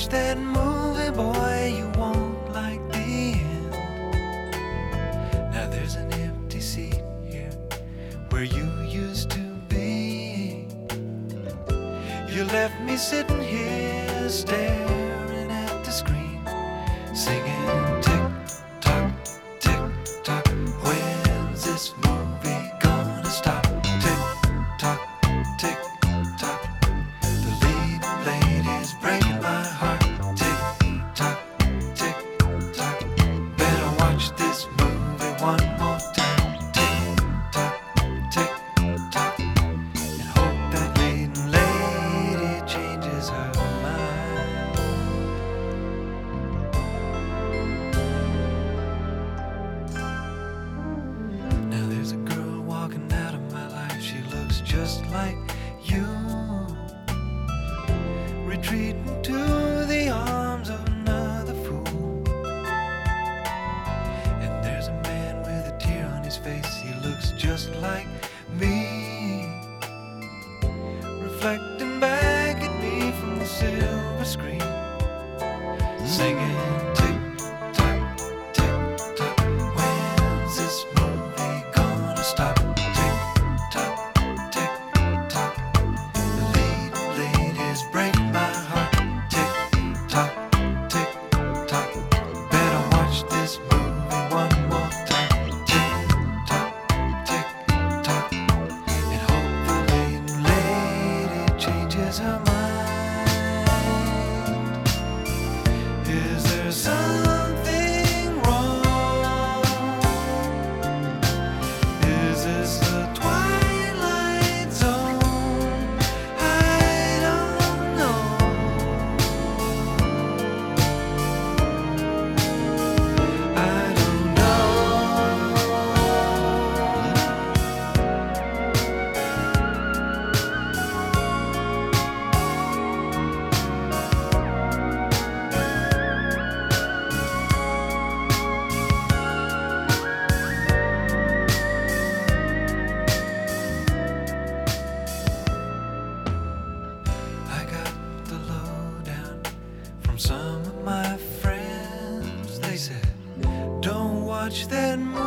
that movie, boy, you won't like the end. Now there's an empty seat here where you used to be. You left me sitting here staring at the screen, singing tick tock, tick tock. When's this movie gonna stop? Tick tock, tick tock. The lead lady's breaking my heart. Tick tock, tick tock. Better watch this movie one more time. Tick tock, tick tock. And hope that leading lady changes her mind. Now there's a girl walking out of my life. She looks just like you, retreating to the arms of another fool. And there's a man with a tear on his face. He looks just like me, reflecting back at me from the silver screen, singing tick tock, tick tock. When's this movie gonna stop? Tick tock, tick tock. The lead lady's breaking my heart. Tick tock, tick tock. Better watch this movie one more time. Tick tock, tick tock. And hope the leading lady changes her mind. Is there something wrong? Is this the Twilight Zone? I don't know. I don't know. I got the lowdown from some of my friends. They said, don't watch that movie.